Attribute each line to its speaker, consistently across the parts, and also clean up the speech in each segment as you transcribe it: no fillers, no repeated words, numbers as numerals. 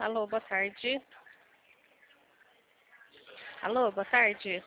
Speaker 1: Alô, boa tarde. Alô, boa tarde.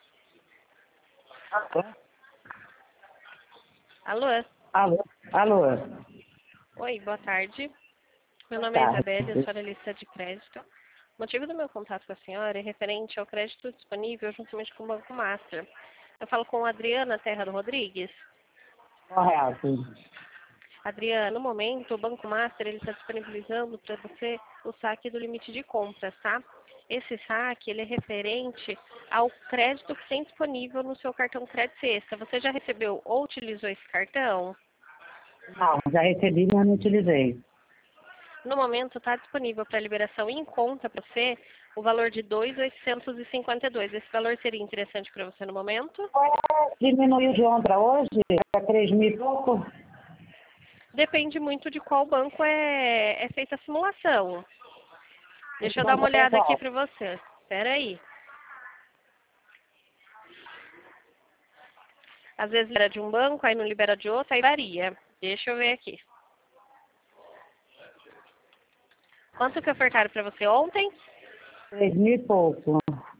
Speaker 1: Alô?
Speaker 2: Alô? Alô?
Speaker 1: Oi, boa tarde. Meu
Speaker 2: Boa
Speaker 1: nome é
Speaker 2: tarde.
Speaker 1: Isabelle, eu sou analista de crédito. O motivo do meu contato com a senhora é referente ao crédito disponível juntamente com o Banco Master. Eu falo com a Adriana Terra do Rodrigues.
Speaker 2: Correto.
Speaker 1: Adriana, no momento, o Banco Master ele está disponibilizando para você o saque do limite de compras, tá? Esse saque ele é referente ao crédito que tem disponível no seu cartão Crédito Extra. Você já recebeu ou utilizou esse cartão?
Speaker 2: Não, já recebi, mas não utilizei.
Speaker 1: No momento está disponível para liberação em conta para você o valor de 2.852. Esse valor seria interessante para você no momento?
Speaker 2: Diminuiu de ontem para hoje? Para 3 mil e pouco?
Speaker 1: Depende muito de qual banco é feita a simulação. Deixa eu dar uma
Speaker 2: Banco
Speaker 1: olhada aqui
Speaker 2: pessoal.
Speaker 1: para você. Espera aí. Às vezes libera de um banco, aí não libera de outro, aí varia. Deixa eu ver aqui. Quanto que ofertaram para você ontem?
Speaker 2: 3 mil e pouco.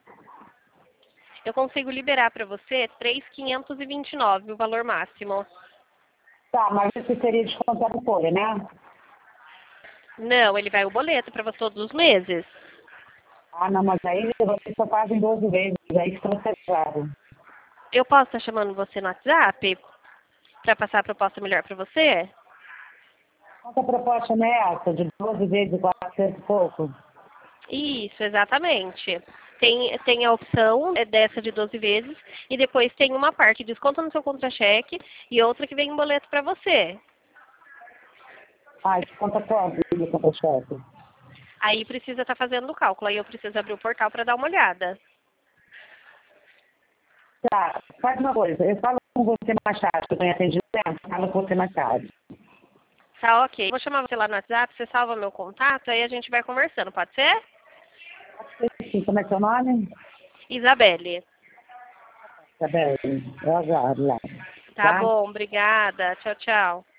Speaker 1: Eu consigo liberar para você 3.529, o valor máximo.
Speaker 2: Tá, mas isso seria descontado por, né?
Speaker 1: Não, ele vai o boleto para você todos os meses.
Speaker 2: Ah, não, mas aí vocês só fazem 12 vezes, aí fica pesado.
Speaker 1: Eu posso estar chamando você no WhatsApp para passar a proposta melhor para você?
Speaker 2: Quanta proposta não é essa? De 12 vezes, 400 e pouco?
Speaker 1: Isso, exatamente. Tem a opção dessa de 12 vezes e depois tem uma parte que desconta no seu contra-cheque e outra que vem em boleto para você.
Speaker 2: Ah, desconta quanto no contra-cheque?
Speaker 1: Aí precisa estar fazendo o cálculo, aí eu preciso abrir o portal para dar uma olhada.
Speaker 2: Tá, faz uma coisa, eu falo com você mais tarde, que eu tenho atendimento, falo com você mais tarde.
Speaker 1: Tá, ok. Vou chamar você lá no WhatsApp, você salva meu contato, aí a gente vai conversando, pode ser?
Speaker 2: Sim, como é seu nome?
Speaker 1: Isabelle.
Speaker 2: Tá bem, eu aguardo lá.
Speaker 1: Tá
Speaker 2: Tá?
Speaker 1: bom, obrigada. Tchau, tchau.